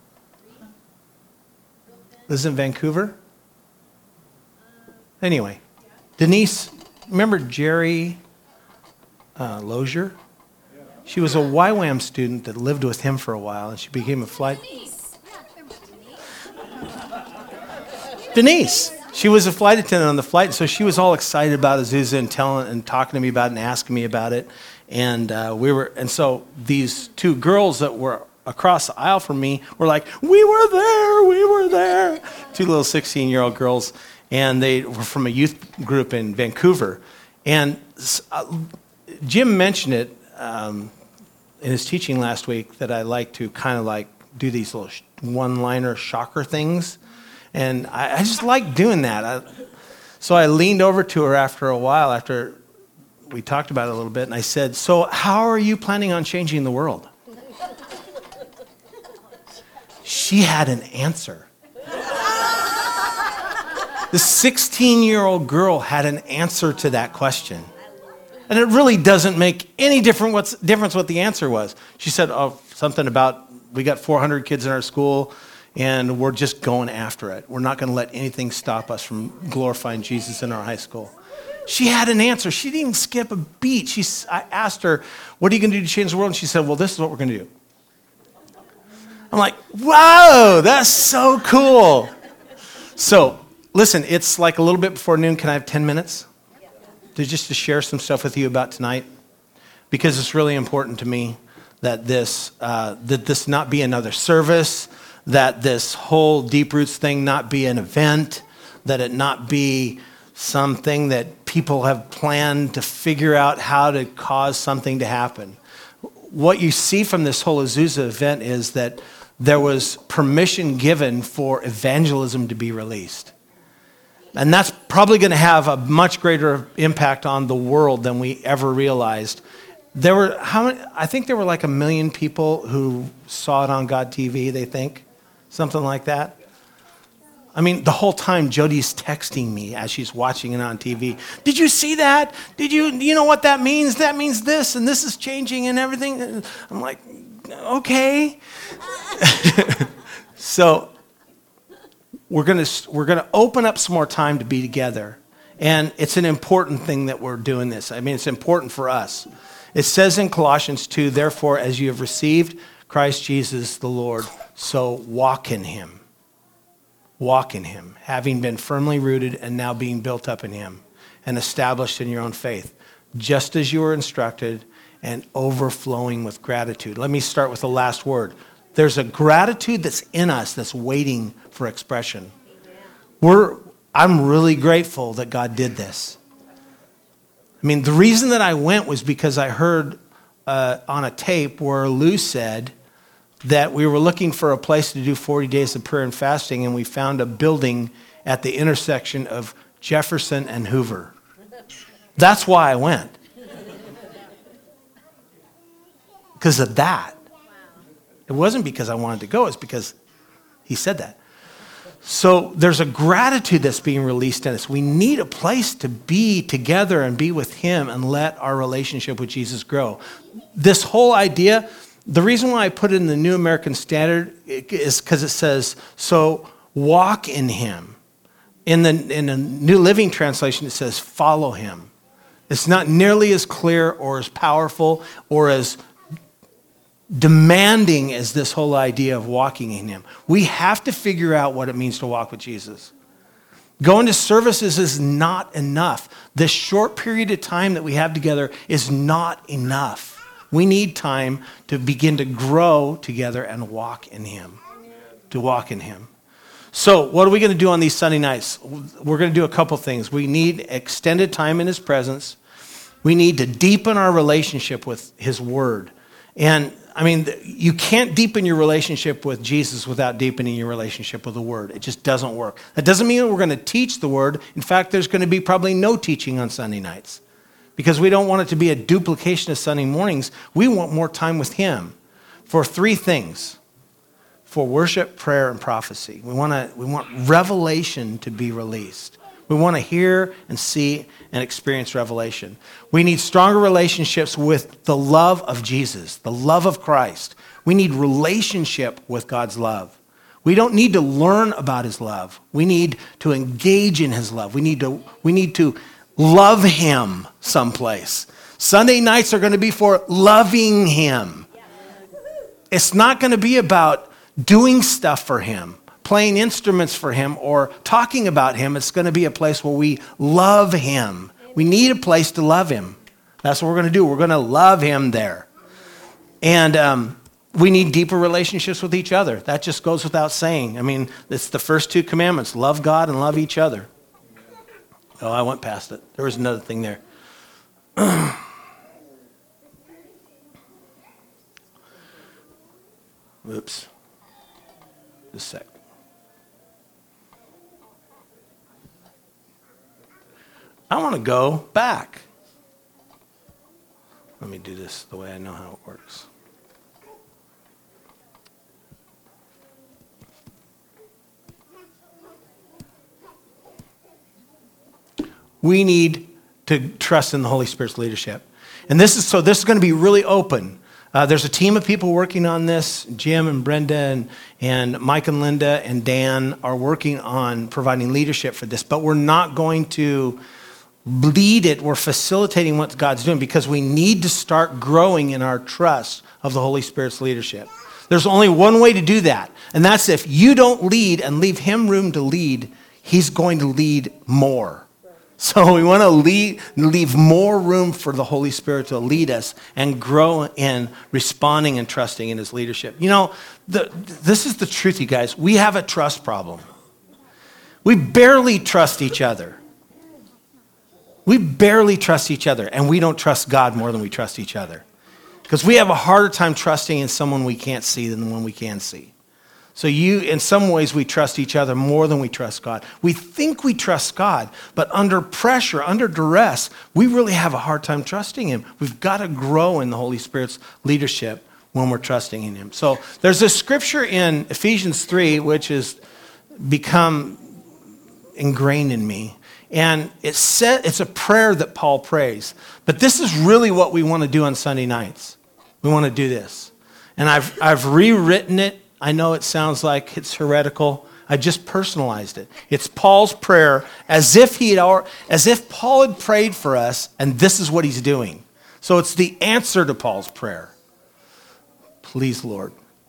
Lives in Vancouver? Anyway, Denise, remember Jerry uh, Lozier? She was a Y WAM student that lived with him for a while, and she became a flight... Denise. She was a flight attendant on the flight, so she was all excited about Azusa and telling and talking to me about it and asking me about it. And uh, we were, and so these two girls that were across the aisle from me were like, "We were there, we were there." Two little sixteen-year-old girls, and they were from a youth group in Vancouver. And uh, Jim mentioned it um, in his teaching last week that I like to kind of like do these little sh- one-liner shocker things. And I, I just like doing that. I, so I leaned over to her after a while, after we talked about it a little bit, and I said, "So how are you planning on changing the world?" She had an answer. The sixteen-year-old girl had an answer to that question. And it really doesn't make any different what's, difference what the answer was. She said, "Oh, something about we got four hundred kids in our school, and we're just going after it. We're not going to let anything stop us from glorifying Jesus in our high school." She had an answer. She didn't even skip a beat. She, I asked her, "What are you going to do to change the world?" And she said, "Well, this is what we're going to do." I'm like, "Whoa, that's so cool." So, listen, it's like a little bit before noon. Can I have ten minutes? To just to share some stuff with you about tonight? Because it's really important to me that this, uh, that this not be another service, that this whole Deep Roots thing not be an event, that it not be something that people have planned to figure out how to cause something to happen. What you see from this whole Azusa event is that there was permission given for evangelism to be released. And that's probably going to have a much greater impact on the world than we ever realized. There were, how many, I think there were like a million people who saw it on God T V, they think. Something like that. I mean, the whole time Jody's texting me as she's watching it on T V. "Did you see that? Did you, you know what that means? That means this, and this is changing and everything." I'm like, okay. So we're gonna we're gonna open up some more time to be together, and it's an important thing that we're doing this. I mean, it's important for us. It says in Colossians two, "Therefore, as you have received Christ Jesus the Lord, so walk in him." Walk in him, having been firmly rooted and now being built up in him and established in your own faith, just as you were instructed, and overflowing with gratitude. Let me start with the last word. There's a gratitude that's in us that's waiting for expression. We're, I'm really grateful that God did this. I mean, the reason that I went was because I heard uh, on a tape where Lou said that we were looking for a place to do forty days of prayer and fasting, and we found a building at the intersection of Jefferson and Hoover. That's why I went. Because of that. It wasn't because I wanted to go, it's because he said that. So there's a gratitude that's being released in us. We need a place to be together and be with him and let our relationship with Jesus grow. This whole idea, the reason why I put it in the New American Standard is because it says, "So walk in him." In the in the New Living Translation, it says, "Follow him." It's not nearly as clear or as powerful or as demanding as this whole idea of walking in him. We have to figure out what it means to walk with Jesus. Going to services is not enough. This short period of time that we have together is not enough. We need time to begin to grow together and walk in him. To walk in him. So what are we going to do on these Sunday nights? We're going to do a couple things. We need extended time in his presence. We need to deepen our relationship with his word. And I mean, you can't deepen your relationship with Jesus without deepening your relationship with the word. It just doesn't work. That doesn't mean we're going to teach the word. In fact, there's going to be probably no teaching on Sunday nights because we don't want it to be a duplication of Sunday mornings. We want more time with him for three things. For worship, prayer, and prophecy. We want to, we want revelation to be released. We want to hear and see and experience revelation. We need stronger relationships with the love of Jesus, the love of Christ. We need relationship with God's love. We don't need to learn about his love. We need to engage in his love. We need to, we need to love him someplace. Sunday nights are going to be for loving him. It's not going to be about doing stuff for him, playing instruments for him, or talking about him. It's going to be a place where we love him. We need a place to love him. That's what we're going to do. We're going to love him there. And um, we need deeper relationships with each other. That just goes without saying. I mean, it's the first two commandments. Love God and love each other. Oh, I went past it. There was another thing there. Oops. Just a sec. I want to go back. Let me do this the way I know how it works. We need to trust in the Holy Spirit's leadership. And this is so this is going to be really open. Uh, there's a team of people working on this. Jim and Brenda and, and Mike and Linda and Dan are working on providing leadership for this. But we're not going to lead it. We're facilitating what God's doing because we need to start growing in our trust of the Holy Spirit's leadership. There's only one way to do that. And that's if you don't lead and leave him room to lead, he's going to lead more. So we want to lead, leave more room for the Holy Spirit to lead us and grow in responding and trusting in his leadership. You know, the, this is the truth, you guys. We have a trust problem. We barely trust each other. We barely trust each other, and we don't trust God more than we trust each other. Because we have a harder time trusting in someone we can't see than the one we can see. So you, in some ways, we trust each other more than we trust God. We think we trust God, but under pressure, under duress, we really have a hard time trusting him. We've got to grow in the Holy Spirit's leadership when we're trusting in him. So there's a scripture in Ephesians three, which has become ingrained in me. And it's, set, it's a prayer that Paul prays. But this is really what we want to do on Sunday nights. We want to do this. And I've, I've rewritten it. I know it sounds like it's heretical. I just personalized it. It's Paul's prayer as if he had, as if Paul had prayed for us, and this is what he's doing. So it's the answer to Paul's prayer. Please, Lord.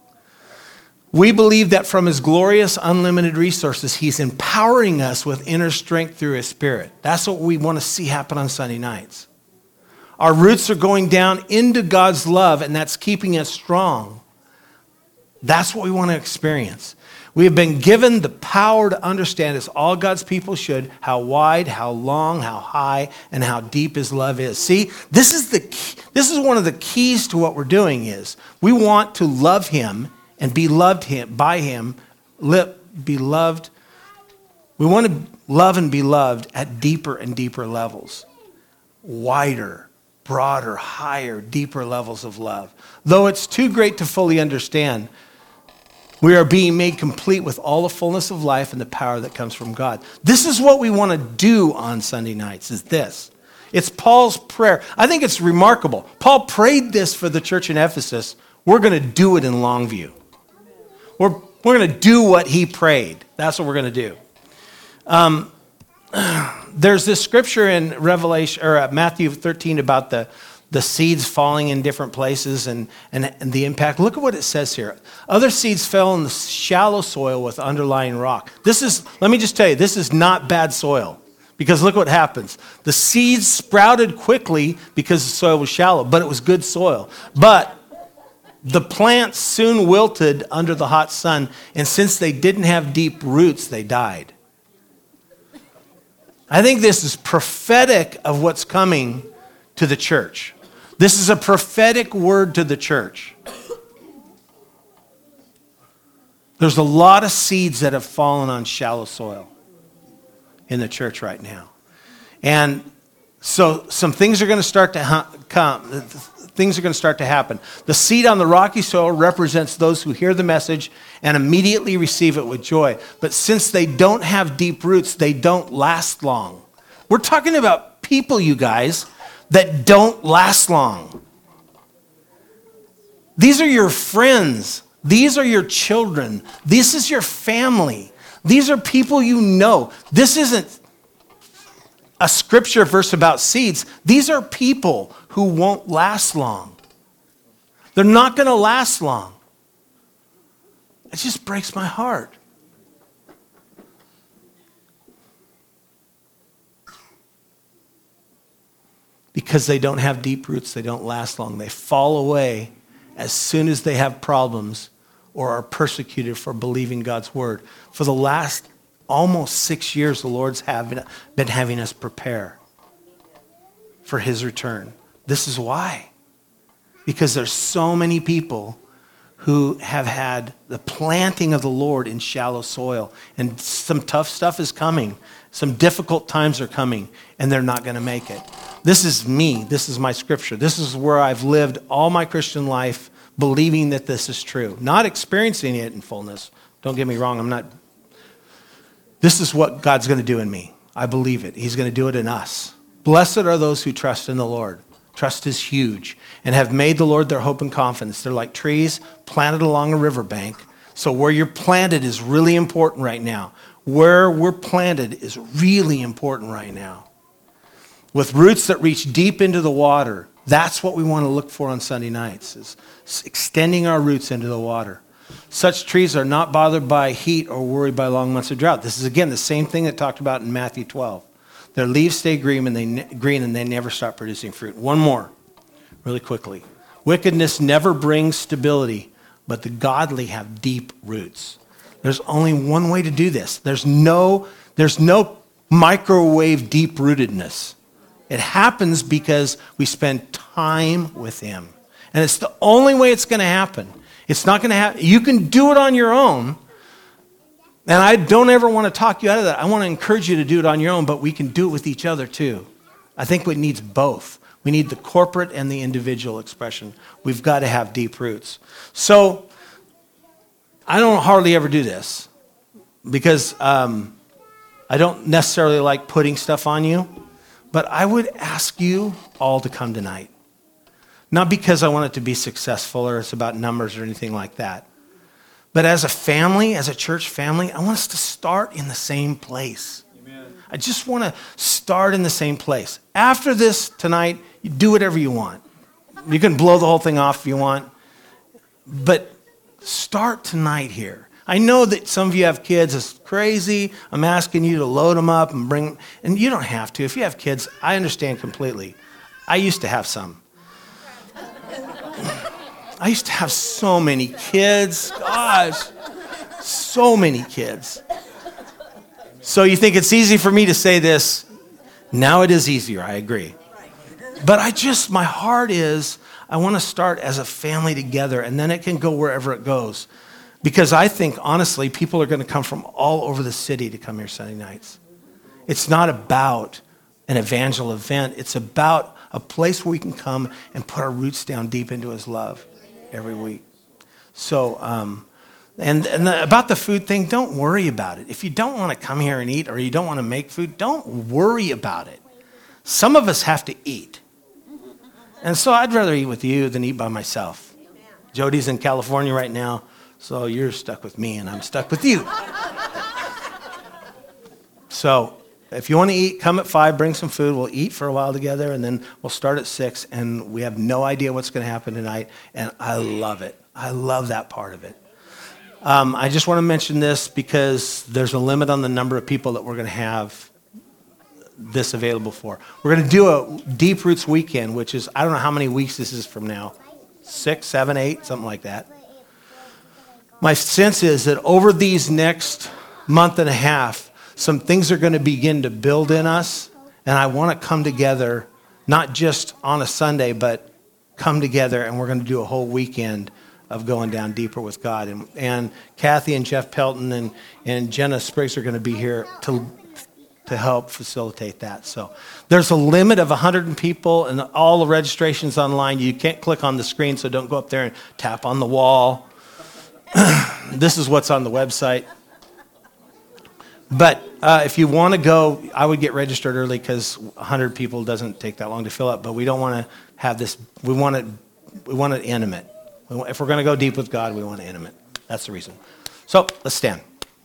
We believe that from his glorious, unlimited resources, he's empowering us with inner strength through his Spirit. That's what we want to see happen on Sunday nights. Our roots are going down into God's love, and that's keeping us strong. That's what we want to experience. We have been given the power to understand, as all God's people should, how wide, how long, how high, and how deep his love is. See, this is the key, this is one of the keys to what we're doing is we want to love him and be loved him by him, be loved. We want to love and be loved at deeper and deeper levels, wider, broader, higher, deeper levels of love. Though it's too great to fully understand, we are being made complete with all the fullness of life and the power that comes from God. This is what we want to do on Sunday nights, is this. It's Paul's prayer. I think it's remarkable. Paul prayed this for the church in Ephesus. We're going to do it in Longview. We're, we're going to do what he prayed. That's what we're going to do. Um, there's this scripture in Revelation or Matthew thirteen about the the seeds falling in different places and, and, and the impact. Look at what it says here. Other seeds fell in the shallow soil with underlying rock. This is, let me just tell you, this is not bad soil. Because look what happens. The seeds sprouted quickly because the soil was shallow, but it was good soil. But the plants soon wilted under the hot sun, and since they didn't have deep roots, they died. I think this is prophetic of what's coming to the church. This is a prophetic word to the church. There's a lot of seeds that have fallen on shallow soil in the church right now. And so some things are going to start to ha- come. Things are going to start to happen. The seed on the rocky soil represents those who hear the message and immediately receive it with joy. But since they don't have deep roots, they don't last long. We're talking about people, you guys, that don't last long. These are your friends. These are your children. This is your family. These are people you know. This isn't a scripture verse about seeds. These are people who won't last long. They're not going to last long. It just breaks my heart. Because they don't have deep roots, they don't last long. They fall away as soon as they have problems or are persecuted for believing God's word. For the last almost six years, the Lord's have been having us prepare for his return. This is why. Because there's so many people who have had the planting of the Lord in shallow soil. And some tough stuff is coming. Some difficult times are coming, and they're not going to make it. This is me. This is my scripture. This is where I've lived all my Christian life, believing that this is true. Not experiencing it in fullness. Don't get me wrong. I'm not. This is what God's going to do in me. I believe it. He's going to do it in us. Blessed are those who trust in the Lord. Trust is huge. And have made the Lord their hope and confidence. They're like trees planted along a riverbank. So where you're planted is really important right now. Where we're planted is really important right now. With roots that reach deep into the water. That's what we want to look for on Sunday nights, is extending our roots into the water. Such trees are not bothered by heat or worried by long months of drought. This is, again, the same thing that talked about in Matthew twelve. Their leaves stay green and, they ne- green and they never stop producing fruit. One more, really quickly. Wickedness never brings stability, but the godly have deep roots. There's only one way to do this. There's no, there's no microwave deep-rootedness. It happens because we spend time with him. And it's the only way it's going to happen. It's not going to happen. You can do it on your own. And I don't ever want to talk you out of that. I want to encourage you to do it on your own, but we can do it with each other too. I think it needs both. We need the corporate and the individual expression. We've got to have deep roots. So I don't hardly ever do this because um, I don't necessarily like putting stuff on you. But I would ask you all to come tonight. Not because I want it to be successful or it's about numbers or anything like that. But as a family, as a church family, I want us to start in the same place. Amen. I just want to start in the same place. After this tonight, you do whatever you want. You can blow the whole thing off if you want. But start tonight here. I know that some of you have kids. It's crazy. I'm asking you to load them up and bring, and you don't have to. If you have kids, I understand completely. I used to have some. I used to have so many kids. Gosh, so many kids. So you think it's easy for me to say this? Now it is easier, I agree. But I just, my heart is, I want to start as a family together, and then it can go wherever it goes. Because I think, honestly, people are going to come from all over the city to come here Sunday nights. It's not about an evangel event. It's about a place where we can come and put our roots down deep into his love every week. So, um, and, and the, about the food thing, don't worry about it. If you don't want to come here and eat or you don't want to make food, don't worry about it. Some of us have to eat. And so I'd rather eat with you than eat by myself. Jody's in California right now. So you're stuck with me and I'm stuck with you. So if you want to eat, come at five, bring some food. We'll eat for a while together, and then we'll start at six, and we have no idea what's going to happen tonight, and I love it. I love that part of it. Um, I just want to mention this because there's a limit on the number of people that we're going to have this available for. We're going to do a Deep Roots weekend, which is, I don't know how many weeks this is from now. Six, seven, eight, something like that. My sense is that over these next month and a half, some things are going to begin to build in us, and I want to come together, not just on a Sunday, but come together, and we're going to do a whole weekend of going down deeper with God. And, and Kathy and Jeff Pelton and, and Jenna Spriggs are going to be here to, to help facilitate that. So there's a limit of one hundred people, and all the registration's online. You can't click on the screen, so don't go up there and tap on the wall. This is what's on the website. But uh, if you want to go, I would get registered early because one hundred people doesn't take that long to fill up. But we don't want to have this. We want it. We want it intimate. We want, if we're going to go deep with God, we want it intimate. That's the reason. So let's stand.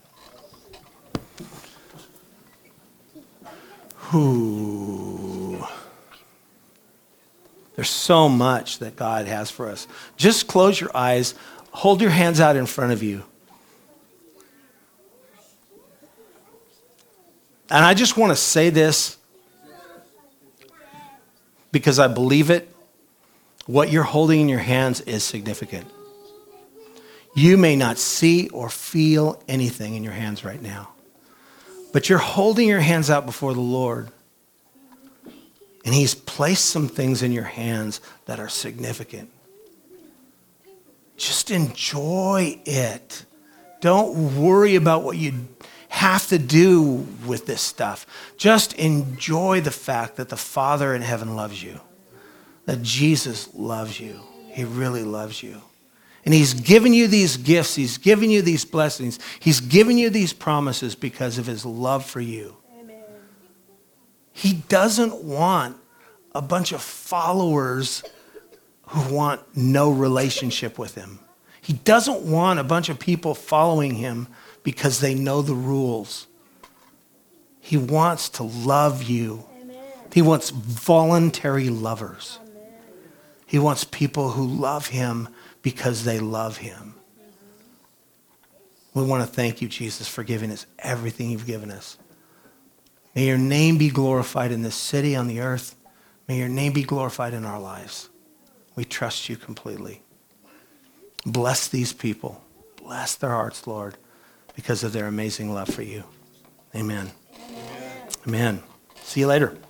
Ooh. There's so much that God has for us. Just close your eyes. Hold your hands out in front of you. And I just want to say this because I believe it. What you're holding in your hands is significant. You may not see or feel anything in your hands right now, but you're holding your hands out before the Lord, and He's placed some things in your hands that are significant. Just enjoy it. Don't worry about what you have to do with this stuff. Just enjoy the fact that the Father in heaven loves you, that Jesus loves you. He really loves you. And He's given you these gifts. He's given you these blessings. He's given you these promises because of His love for you. Amen. He doesn't want a bunch of followers who want no relationship with Him. He doesn't want a bunch of people following Him because they know the rules. He wants to love you. Amen. He wants voluntary lovers. Amen. He wants people who love Him because they love Him. We want to thank you, Jesus, for giving us everything You've given us. May Your name be glorified in this city, on the earth. May Your name be glorified in our lives. We trust You completely. Bless these people. Bless their hearts, Lord, because of their amazing love for You. Amen. Amen. Amen. See you later.